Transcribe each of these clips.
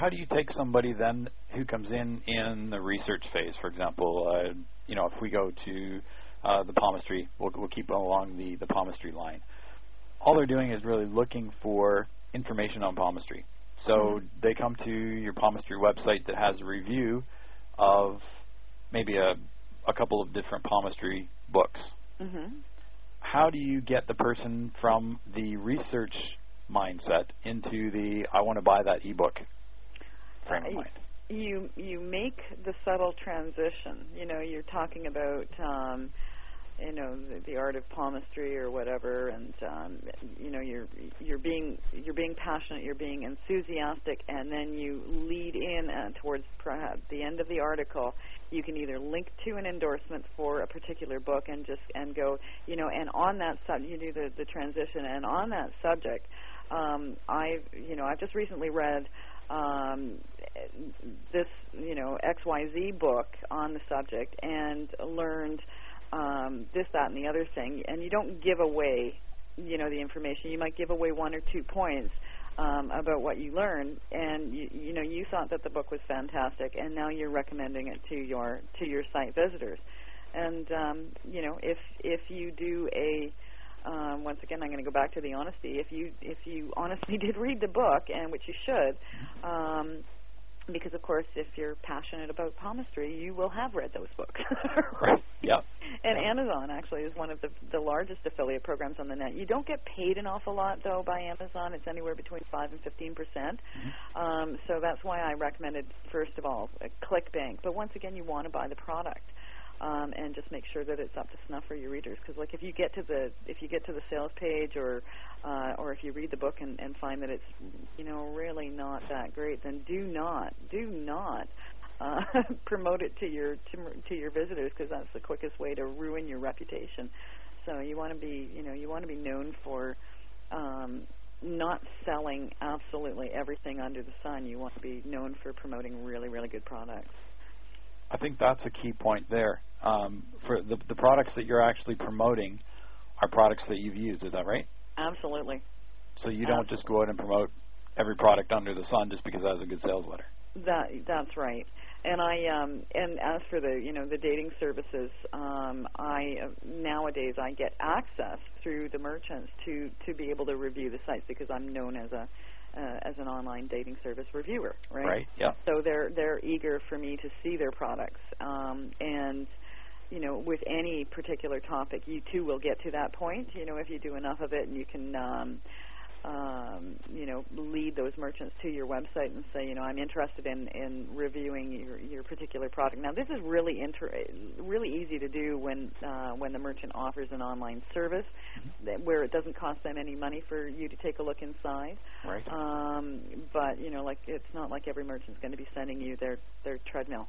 how do you take somebody then who comes in the research phase, for example? If we go to the palmistry, we'll keep along the palmistry line. All they're doing is really looking for information on palmistry. So they come to your palmistry website that has a review of maybe a couple of different palmistry books. How do you get the person from the research mindset into the I want to buy that ebook frame of mind? You make the subtle transition. You're talking about the art of palmistry or whatever, and you're being passionate, you're being enthusiastic, and then you lead in towards perhaps the end of the article. You can either link to an endorsement for a particular book and go, and on that subject, you do the transition, and on that subject, I've just recently read this XYZ book on the subject and learned this, that, and the other thing, and you don't give away, the information. You might give away 1 or 2 points about what you learned, and you thought that the book was fantastic, and now you're recommending it to your site visitors. And if you do once again, I'm going to go back to the honesty. If you honestly did read the book, and which you should. Because, of course, if you're passionate about palmistry, you will have read those books. Right. Yep. And Amazon, actually, is one of the largest affiliate programs on the net. You don't get paid an awful lot, though, by Amazon. It's anywhere between 5 and 15%. So that's why I recommended, first of all, ClickBank. But once again, you want to buy the product. And just make sure that it's up to snuff for your readers. Because, like, if you get to the sales page, or if you read the book and find that it's really not that great, then do not promote it to your visitors, because that's the quickest way to ruin your reputation. So you want to be known for not selling absolutely everything under the sun. You want to be known for promoting really, really good products. I think that's a key point there. For the products that you're actually promoting are products that you've used. Is that right? Absolutely. So you don't just go out and promote every product under the sun just because that has a good sales letter. That's right. And and as for the dating services, nowadays I get access through the merchants to be able to review the sites, because I'm known as an online dating service reviewer, right? Right. Yeah. So they're eager for me to see their products, and with any particular topic, you too will get to that point. If you do enough of it, and you can lead those merchants to your website and say, I'm interested in reviewing your particular product. Now, this is really easy to do when the merchant offers an online service where it doesn't cost them any money for you to take a look inside. Right. But like, it's not like every merchant's going to be sending you their treadmill.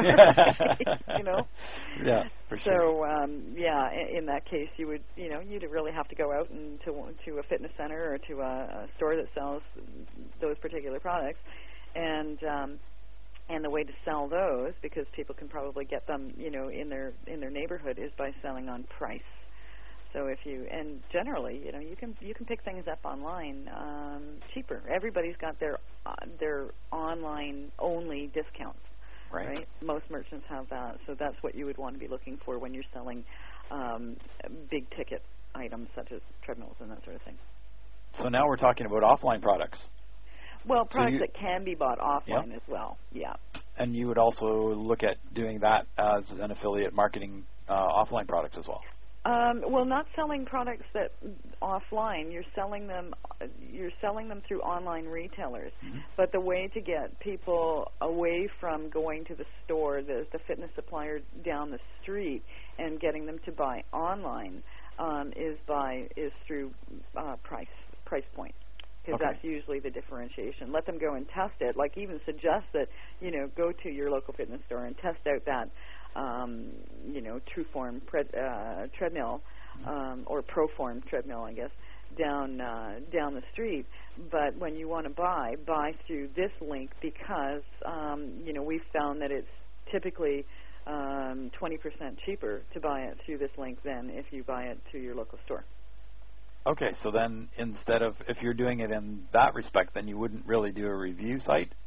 Yeah, for sure. So in that case, you'd really have to go out and to a fitness center or to a store that sells those particular products, and the way to sell those, because people can probably get them in their neighborhood, is by selling on price. So generally you can pick things up online cheaper. Everybody's got their online only discounts. Right. Most merchants have that, so that's what you would want to be looking for when you're selling big ticket items such as treadmills and that sort of thing. So now we're talking about offline products. Well, products that can be bought offline as well. Yeah. And you would also look at doing that as an affiliate marketing offline products as well. Well, not selling products that offline. You're selling them through online retailers. But the way to get people away from going to the store, the fitness supplier down the street, and getting them to buy online is through price point. Because that's usually the differentiation. Let them go and test it. Like, even suggest that, go to your local fitness store and test out that Trueform treadmill, or Proform treadmill, I guess, down the street. But when you want to buy through this link, because we've found that it's typically 20% cheaper to buy it through this link than if you buy it to your local store. Okay, so then instead of, if you're doing it in that respect, then you wouldn't really do a review site.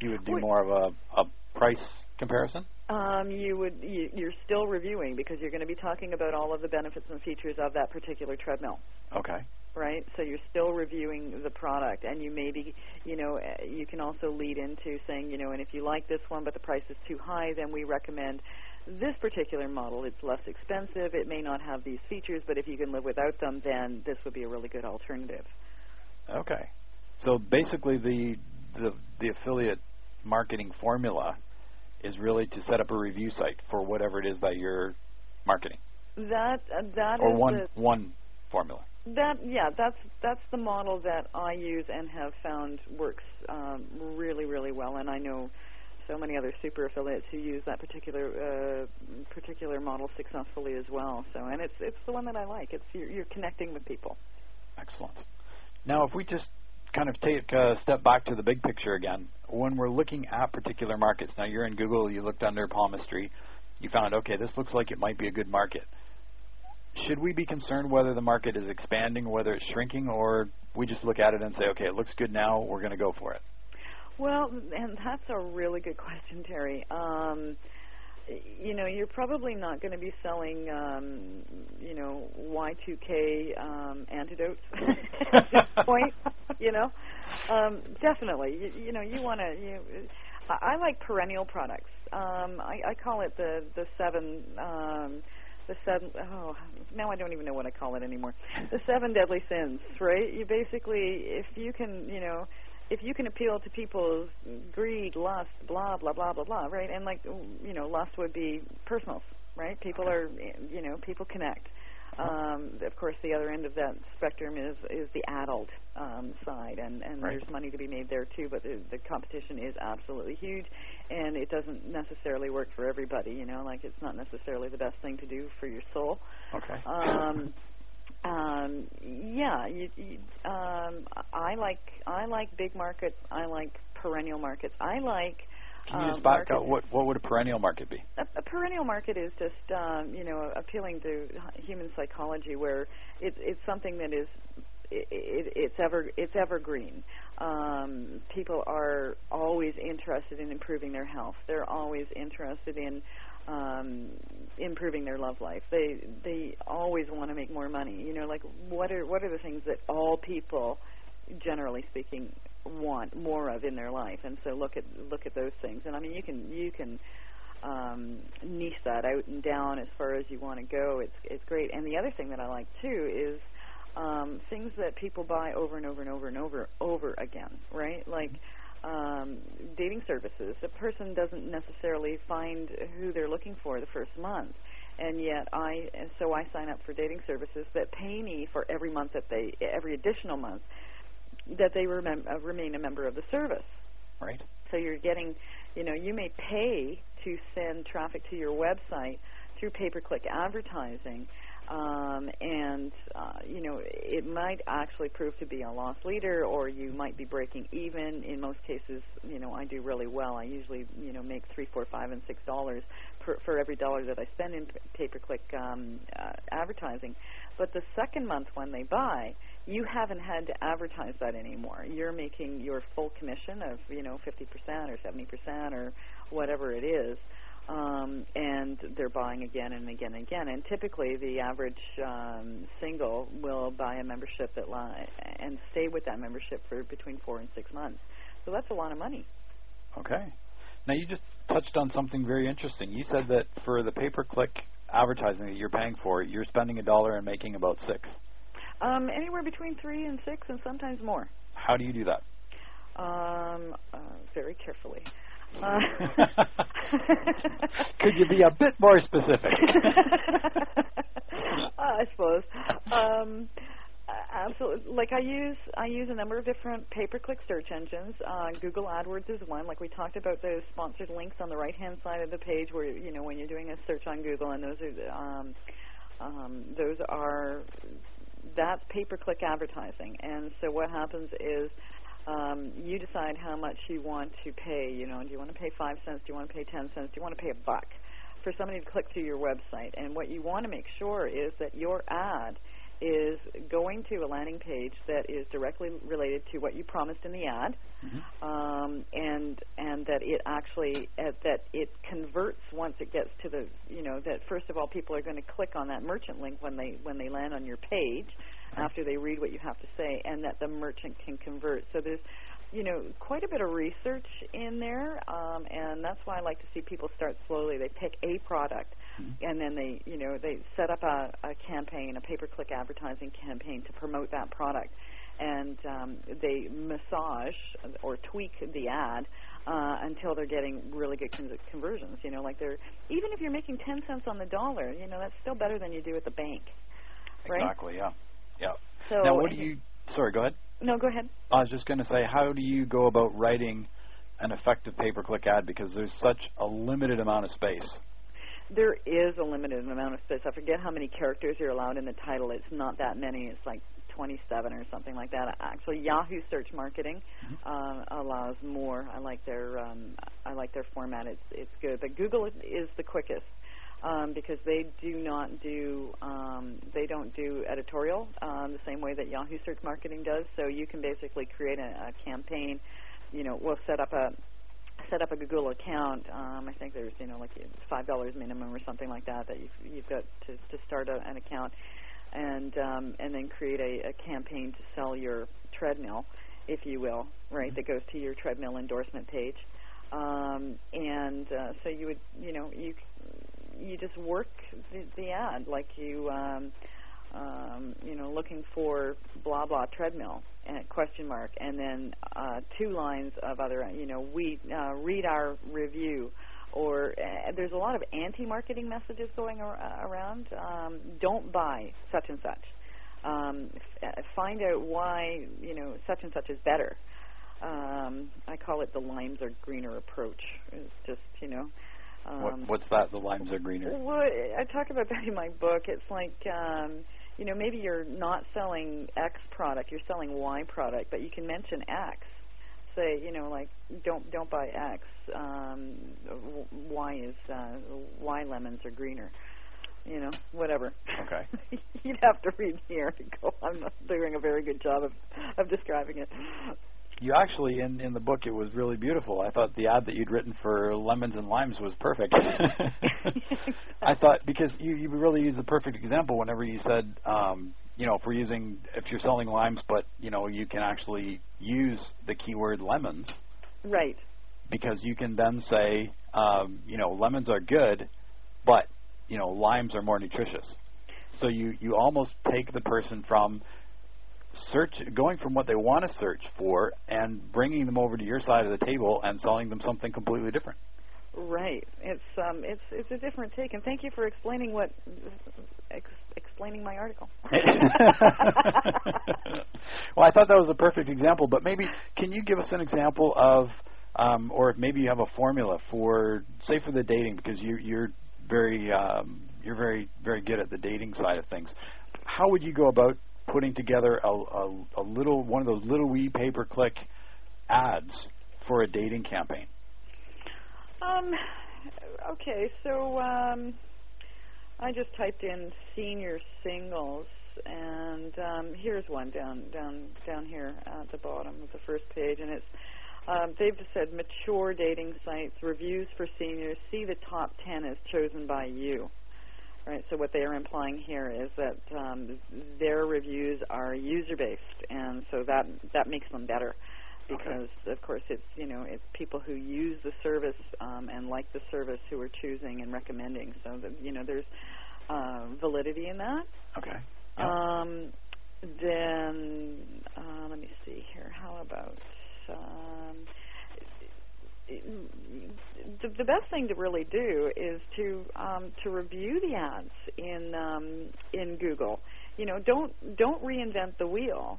You would do more of a price comparison? You're still reviewing because you're going to be talking about all of the benefits and features of that particular treadmill. Okay. Right? So you're still reviewing the product, and you maybe, you can also lead into saying, and if you like this one but the price is too high, then we recommend this particular model. It's less expensive. It may not have these features, but if you can live without them, then this would be a really good alternative. Okay. So basically the affiliate marketing formula is really to set up a review site for whatever it is that you're marketing. That or is one formula. That's the model that I use and have found works really, really well, and I know so many other super affiliates who use that particular model successfully as well. So, and it's the one that I like. It's you're connecting with people. Excellent. Now, if we just kind of take a step back to the big picture again, when we're looking at particular markets, now you're in Google, you looked under palmistry, you found, okay, this looks like it might be a good market. Should we be concerned whether the market is expanding, whether it's shrinking, or we just look at it and say, okay, it looks good now, we're going to go for it? Well, and that's a really good question, Terry. You're probably not going to be selling, Y2K antidotes at this point. Definitely. You want to. I like perennial products. I call it the seven. Now I don't even know what I call it anymore. The 7 deadly sins, right? You basically, if you can appeal to people's greed, lust, blah, blah, blah, blah, blah, right? And lust would be personals, right? People are, people connect. Of course, the other end of that spectrum is the adult side, and right. There's money to be made there too, but the competition is absolutely huge, and it doesn't necessarily work for everybody. It's not necessarily the best thing to do for your soul. Okay. I like big markets. I like perennial markets. I like. Can you just back up? What would a perennial market be? A perennial market is just appealing to human psychology, where it's something that is it's evergreen. People are always interested in improving their health. They're always interested in improving their love life. They always want to make more money. What are the things that all people, generally speaking, want more of in their life? And so look at those things. And I mean, you can niche that out and down as far as you want to go. It's great. And the other thing that I like too is things that people buy over and over and over and over again, right? Like dating services. A person doesn't necessarily find who they're looking for the first month, and yet I sign up for dating services that pay me for every additional month that they remain a member of the service. Right. So you're getting, you may pay to send traffic to your website through pay-per-click advertising, and it might actually prove to be a loss leader, or you might be breaking even. In most cases, I do really well. I usually, make $3, $4, $5, and $6 for every dollar that I spend in pay-per-click advertising. But the second month when they buy, you haven't had to advertise that anymore. You're making your full commission of 50% or 70% or whatever it is. And they're buying again and again and again. And typically, the average single will buy a membership and stay with that membership for between 4 and 6 months. So that's a lot of money. Okay. Now, you just touched on something very interesting. You said that for the pay-per-click advertising that you're paying for, you're spending $1 and making about 6. Anywhere between 3 and 6, and sometimes more. How do you do that? Very carefully. Could you be a bit more specific? I suppose. Absolutely. Like I use a number of different pay-per-click search engines. Google AdWords is one. Like we talked about those sponsored links on the right-hand side of the page, where when you're doing a search on Google, and that's pay-per-click advertising. And so what happens is you decide how much you want to pay. Do you want to pay 5 cents? Do you want to pay 10 cents? Do you want to pay $1 for somebody to click to your website? And what you want to make sure is that your ad is going to a landing page that is directly related to what you promised in the ad. and that it actually that it converts once it gets to the that first of all people are going to click on that merchant link when they land on your page after they read what you have to say, and that the merchant can convert. So there's quite a bit of research in there, and that's why I like to see people start slowly. They pick a product, and then they set up a campaign, a pay-per-click advertising campaign to promote that product, and they massage or tweak the ad until they're getting really good conversions. Like even if you're making 10 cents on the dollar, that's still better than you do at the bank, right? Exactly. Yeah. Yeah. So now, what do you? Sorry, go ahead. No, go ahead. I was just going to say, how do you go about writing an effective pay-per-click ad, because there's such a limited amount of space? There is a limited amount of space. I forget how many characters you're allowed in the title. It's not that many. It's like 27 or something like that. Actually, Yahoo Search Marketing allows more. I like their format. It's good. But Google is the quickest. Because they don't do editorial the same way that Yahoo Search Marketing does. So you can basically create a campaign. We'll set up a Google account. I think there's like $5 minimum or something like that you've got to start an account, and then create a campaign to sell your treadmill, if you will, right? That goes to your treadmill endorsement page, so you would you just work the ad like looking for blah blah treadmill and question mark, and then 2 lines of other we read our review, or there's a lot of anti-marketing messages going around. Don't buy such and such. Find out why such and such is better. I call it the limes are greener approach. It's just what's that? The limes are greener. Well, I talk about that in my book. It's like maybe you're not selling X product, you're selling Y product, but you can mention X. Say like don't buy X. Y lemons are greener. Whatever. Okay. You'd have to read the article. I'm not doing a very good job of describing it. You actually, in the book, it was really beautiful. I thought the ad that you'd written for lemons and limes was perfect. I thought, because you really used the perfect example whenever you said, if you're selling limes, but, you can actually use the keyword lemons. Right. Because you can then say, lemons are good, but, limes are more nutritious. So you almost take the person from going from what they want to search for and bringing them over to your side of the table and selling them something completely different. Right. It's a different take, and thank you for explaining explaining my article. Well, I thought that was a perfect example, but maybe can you give us an example of, or maybe you have a formula for, say, for the dating, because you're very very good at the dating side of things. How would you go about putting together a little one of those little wee pay-per-click ads for a dating campaign? Okay, so I just typed in senior singles, and here's one down here at the bottom of the first page, and it's they've said mature dating sites, reviews for seniors, see the top 10 as chosen by you. Right, so what they are implying here is that their reviews are user-based, and so that makes them better, because of course it's people who use the service and like the service who are choosing and recommending. So that, there's validity in that. Okay. Yeah. Then let me see here. How about the best thing to really do is to review the ads in Google. Don't reinvent the wheel.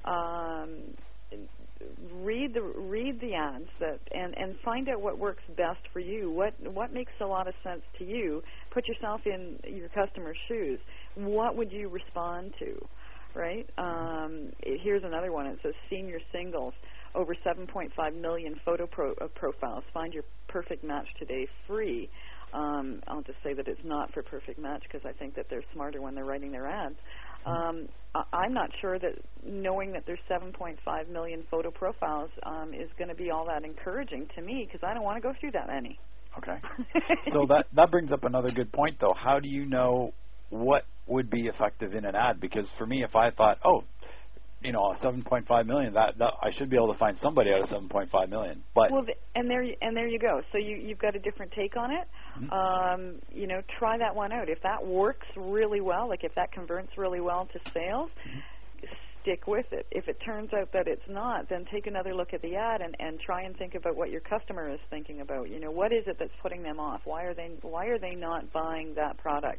Read the ads and find out what works best for you. What makes a lot of sense to you? Put yourself in your customer's shoes. What would you respond to? Right? Here's another one. It says senior singles. Over 7.5 million photo profiles. Find your perfect match today free. I'll just say that it's not for perfect match, because I think that they're smarter when they're writing their ads. I'm not sure that knowing that there's 7.5 million photo profiles is going to be all that encouraging to me, because I don't want to go through that many. Okay. So that brings up another good point, though. How do you know what would be effective in an ad? Because for me, if I thought, 7.5 million, that I should be able to find somebody out of 7.5 million. But and there you go. So you've got a different take on it. Mm-hmm. Try that one out. If that works really well, like if that converts really well to sales, stick with it. If it turns out that it's not, then take another look at the ad and try and think about what your customer is thinking about. What is it that's putting them off? Why are they not buying that product?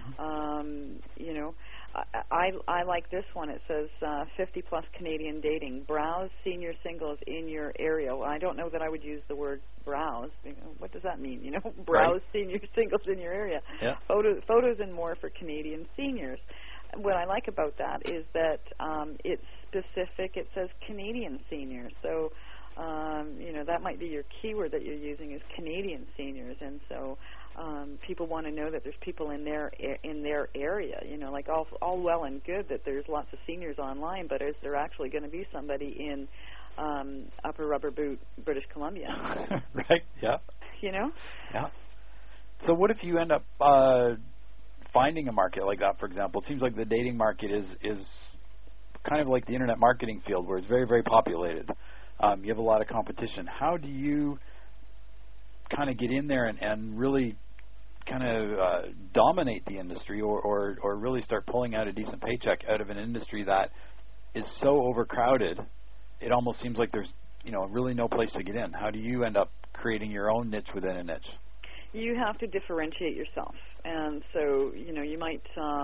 I like this one. It says 50-plus Canadian dating. Browse senior singles in your area. Well, I don't know that I would use the word browse. What does that mean? Browse senior singles in your area. Yeah. Photos and more for Canadian seniors. What I like about that is that it's specific. It says Canadian seniors. So, that might be your keyword that you're using is Canadian seniors. And so people want to know that there's people in their area. Like all well and good that there's lots of seniors online, but is there actually going to be somebody in Upper Rubber Boot, British Columbia? Right, yeah. Yeah. So what if you end up finding a market like that, for example? It seems like the dating market is kind of like the internet marketing field, where it's very, very populated. You have a lot of competition. How do you kind of get in there and really kind of dominate the industry, or really start pulling out a decent paycheck out of an industry that is so overcrowded, it almost seems like there's really no place to get in? How do you end up creating your own niche within a niche? You have to differentiate yourself. And so, you might,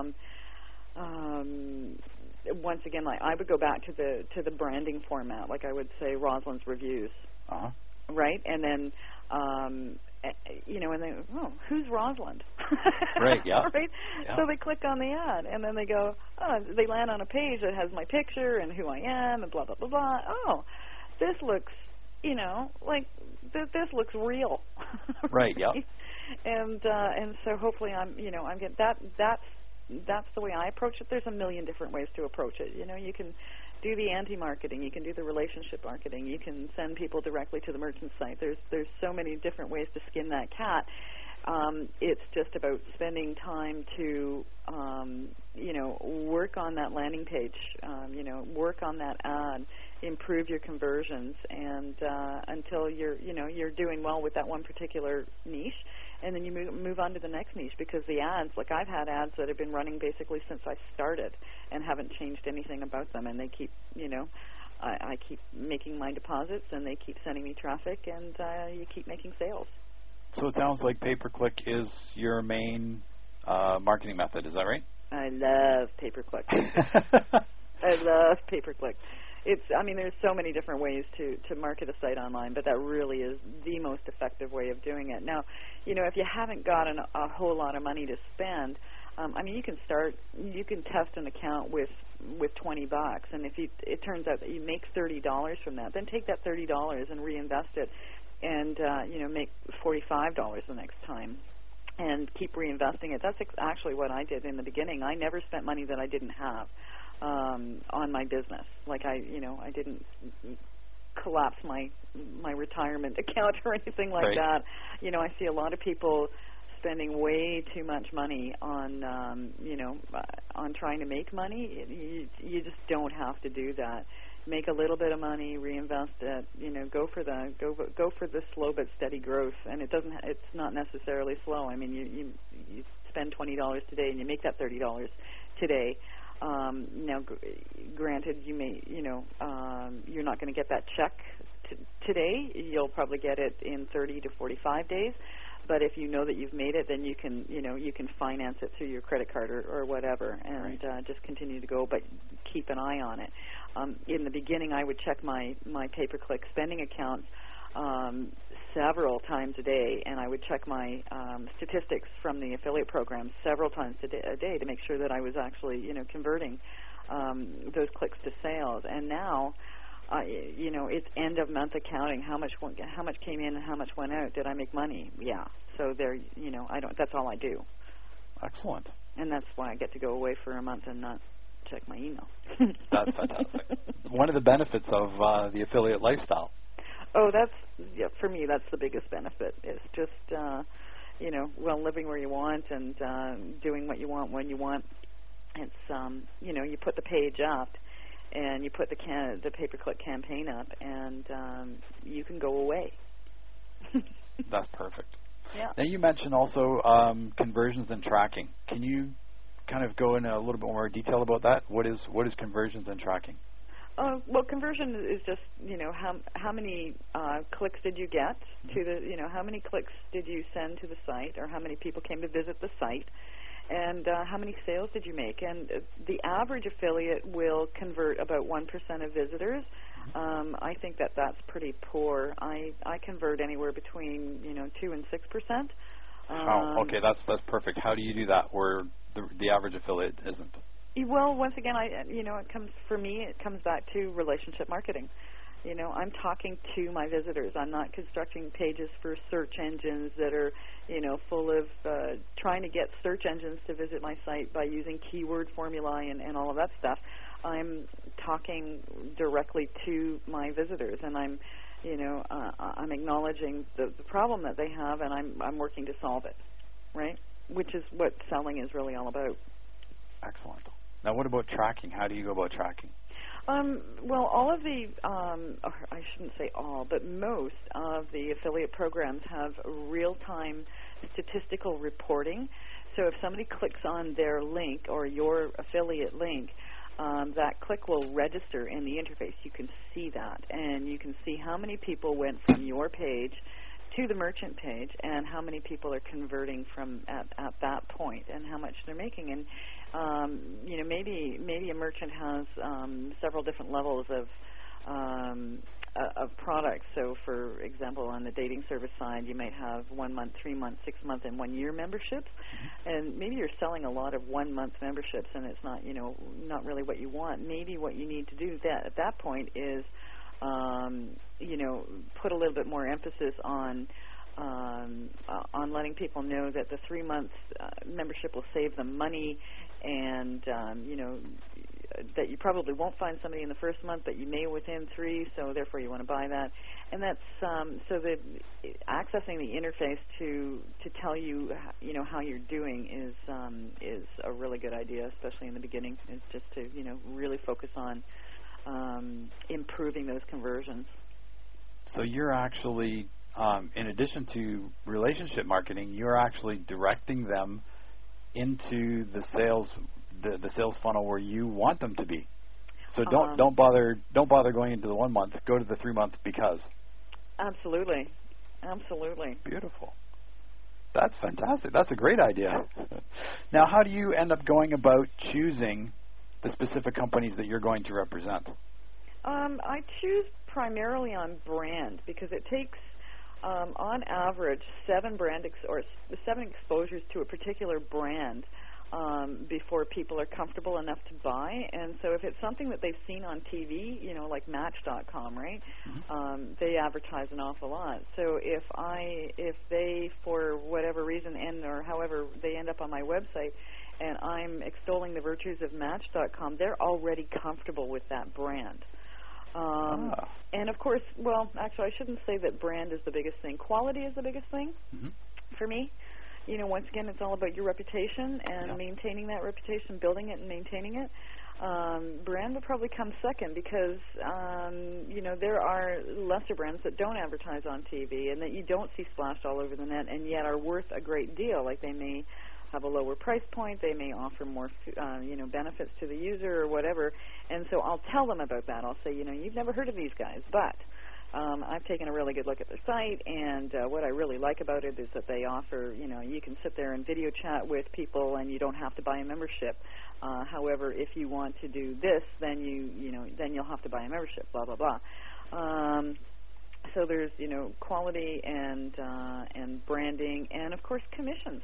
once again, like I would go back to the branding format, like I would say Rosalind's Reviews, right? And then, and then, who's Rosalind? Right, yeah. Right? Yeah. So they click on the ad, and then they go, they land on a page that has my picture and who I am and blah, blah, blah, blah. Oh, this looks, like this looks real. Right, yeah. And so hopefully I'm getting that's the way I approach it. There's a million different ways to approach it. You can do the anti-marketing, you can do the relationship marketing, you can send people directly to the merchant site. There's so many different ways to skin that cat. It's just about spending time to work on that landing page, work on that ad, improve your conversions, and until you're doing well with that one particular niche, and then you move on to the next niche, because the ads, like I've had ads that have been running basically since I started and haven't changed anything about them, and they keep, I keep making my deposits, and they keep sending me traffic, and you keep making sales. So it sounds like pay-per-click is your main marketing method. Is that right? I love pay-per-click. I love pay-per-click. There's so many different ways to market a site online, but that really is the most effective way of doing it. Now, if you haven't got a whole lot of money to spend, you can test an account with $20, and if it turns out that you make $30 from that, then take that $30 and reinvest it, and make $45 the next time, and keep reinvesting it. That's actually what I did in the beginning. I never spent money that I didn't have on my business. Like I didn't collapse my retirement account or anything like right. that. I see a lot of people spending way too much money on on trying to make money. You just don't have to do that. Make a little bit of money, reinvest it. Go for the slow but steady growth. And it's not necessarily slow. You spend $20 today and you make that $30 today. Now, granted, you may you're not going to get that check today. You'll probably get it in 30 to 45 days. But if you know that you've made it, then you can finance it through your credit card or whatever, and right. Just continue to go. But keep an eye on it. In the beginning, I would check my pay-per-click spending accounts several times a day, and I would check my statistics from the affiliate program several times a day to make sure that I was actually converting those clicks to sales. And now, it's end of month accounting. How much came in and how much went out? Did I make money? Yeah. So there, That's all I do. Excellent. And that's why I get to go away for a month and not check my email. That's fantastic. One of the benefits of the affiliate lifestyle. Oh, for me, that's the biggest benefit. It's just, living where you want and doing what you want when you want. It's, you put the page up and you put the pay-per-click campaign up, and you can go away. That's perfect. Yeah. Now, you mentioned also conversions and tracking. Can you kind of go in a little bit more detail about that? What is conversions and tracking? Well, conversion is just, how many clicks did you get to the, how many clicks did you send to the site, or how many people came to visit the site, and how many sales did you make? And the average affiliate will convert about 1% of visitors. I think that's pretty poor. I convert anywhere between 2 and 6%. Okay, that's perfect. How do you do that where the average affiliate isn't? Well, once again, it comes back to relationship marketing. I'm talking to my visitors. I'm not constructing pages for search engines that are, full of trying to get search engines to visit my site by using keyword formulae and all of that stuff. I'm talking directly to my visitors, and I'm acknowledging the problem that they have, and I'm working to solve it, right? Which is what selling is really all about. Excellent. Now, what about tracking? How do you go about tracking? Well, all of the, or I shouldn't say all, but most of the affiliate programs have real-time statistical reporting. So if somebody clicks on their link or your affiliate link, that click will register in the interface. You can see that, and you can see how many people went from your page to the merchant page, and how many people are converting from at that point, and how much they're making. And maybe a merchant has several different levels of products. So, for example, on the dating service side, you might have 1 month, 3 month, 6 month, and 1 year memberships. And maybe you're selling a lot of 1 month memberships, and it's not not really what you want. Maybe what you need to do at that point is put a little bit more emphasis on letting people know that the 3 months membership will save them money, and that you probably won't find somebody in the first month, but you may within 3, so therefore you want to buy that. And that's so that accessing the interface to tell you how you're doing is a really good idea, especially in the beginning. Is just to really focus on improving those conversions. So you're actually, in addition to relationship marketing, you're actually directing them into the sales funnel where you want them to be. So don't bother going into the 1 month. Go to the 3 month because. Absolutely. Beautiful. That's fantastic. That's a great idea. Now, how do you end up going about choosing the specific companies that you're going to represent? I choose primarily on brand, because it takes, on average, 7 exposures to a particular brand before people are comfortable enough to buy. And so if it's something that they've seen on TV, like Match.com, right? They advertise an awful lot. So if they, for whatever reason, however they end up on my website, and I'm extolling the virtues of Match.com, they're already comfortable with that brand. And of course, well, actually, I shouldn't say that brand is the biggest thing. Quality is the biggest thing for me. Once again, it's all about your reputation and maintaining that reputation, building it and maintaining it. Brand would probably come second because, there are lesser brands that don't advertise on TV and that you don't see splashed all over the net and yet are worth a great deal. Like they may have a lower price point, they may offer more, benefits to the user or whatever. And so I'll tell them about that. I'll say, you've never heard of these guys, but I've taken a really good look at their site, and what I really like about it is that they offer, you can sit there and video chat with people, and you don't have to buy a membership. However, if you want to do this, then then you'll have to buy a membership. Blah blah blah. So there's quality and branding, and of course commissions.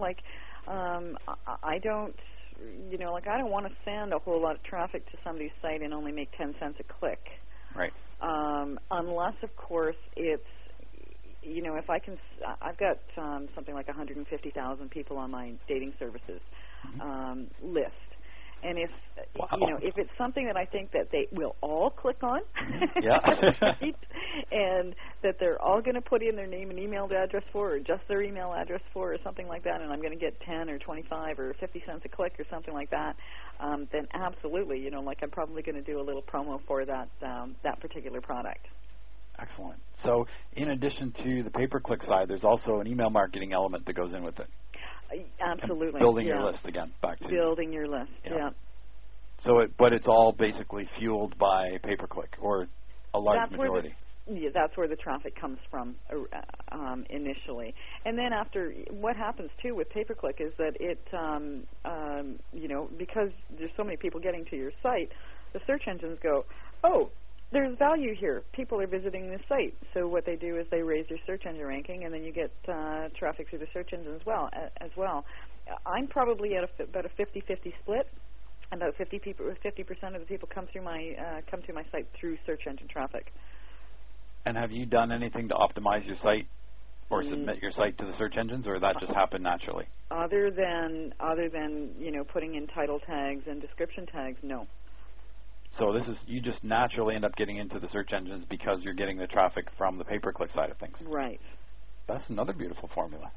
I don't. I don't want to send a whole lot of traffic to somebody's site and only make 10 cents a click. Right. Unless, of course, it's, if I can, I've got something like 150,000 people on my dating services list. And if wow. if it's something that I think that they will all click on, yeah, right, and that they're all going to put in their name and email address for, or just their email address for, or something like that, and I'm going to get 10 or 25 or 50 cents a click or something like that, then absolutely, like I'm probably going to do a little promo for that particular product. Excellent. So in addition to the pay-per-click side, there's also an email marketing element that goes in with it. Absolutely. And building your list again, back to building your list. Yeah. So, but it's all basically fueled by pay-per-click, or a large majority. That's where the traffic comes from initially, and then after, what happens too with pay-per-click is that it, because there's so many people getting to your site, the search engines go, oh, there's value here. People are visiting this site. So what they do is they raise your search engine ranking, and then you get traffic through the search engine as well. I'm probably at about a 50-50 split. About 50% of the people come to my site through search engine traffic. And have you done anything to optimize your site or submit your site to the search engines, or that just happened naturally? Other than putting in title tags and description tags, no. So you just naturally end up getting into the search engines because you're getting the traffic from the pay-per-click side of things. Right. That's another beautiful formula.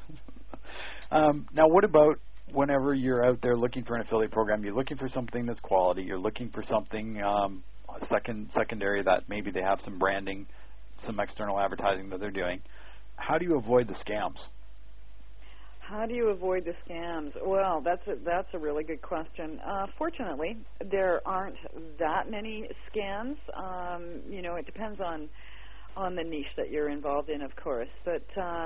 Now, what about whenever you're out there looking for an affiliate program, you're looking for something that's quality, you're looking for something secondary that maybe they have some branding, some external advertising that they're doing. How do you avoid the scams? How do you avoid the scams? Well, that's a really good question. Fortunately, there aren't that many scams. It depends on the niche that you're involved in, of course. But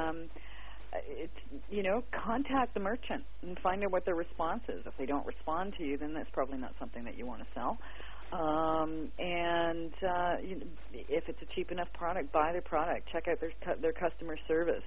contact the merchant and find out what their response is. If they don't respond to you, then that's probably not something that you want to sell. If it's a cheap enough product, buy their product. Check out their customer service.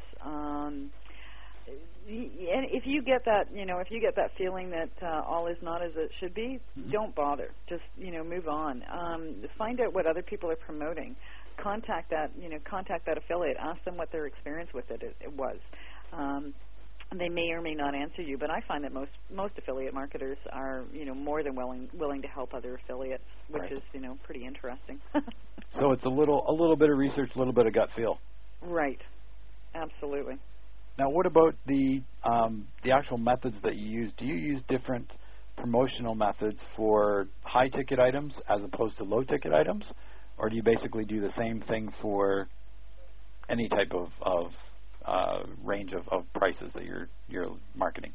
And if you get that feeling that all is not as it should be, don't bother. Just move on. Find out what other people are promoting. Contact that affiliate. Ask them what their experience with it was. They may or may not answer you, but I find that most affiliate marketers are more than willing to help other affiliates, which right. is pretty interesting. So it's a little bit of research, a little bit of gut feel. Right. Absolutely. Now, what about the actual methods that you use? Do you use different promotional methods for high-ticket items as opposed to low-ticket items, or do you basically do the same thing for any type of range of prices that you're marketing?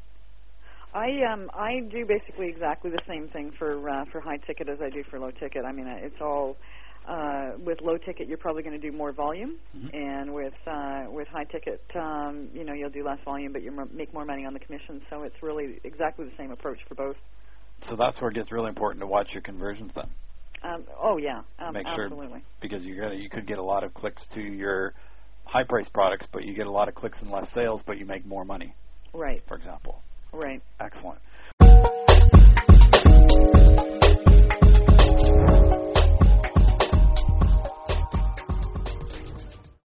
I do basically exactly the same thing for high-ticket as I do for low-ticket. I mean, it's all. With low ticket, you're probably going to do more volume, and with high ticket, you'll do less volume, but you make more money on the commission. So it's really exactly the same approach for both. So that's where it gets really important to watch your conversions then. Oh yeah, make absolutely. Sure, because you could get a lot of clicks to your high price products, but you get a lot of clicks and less sales, but you make more money. Right. For example. Right. Excellent.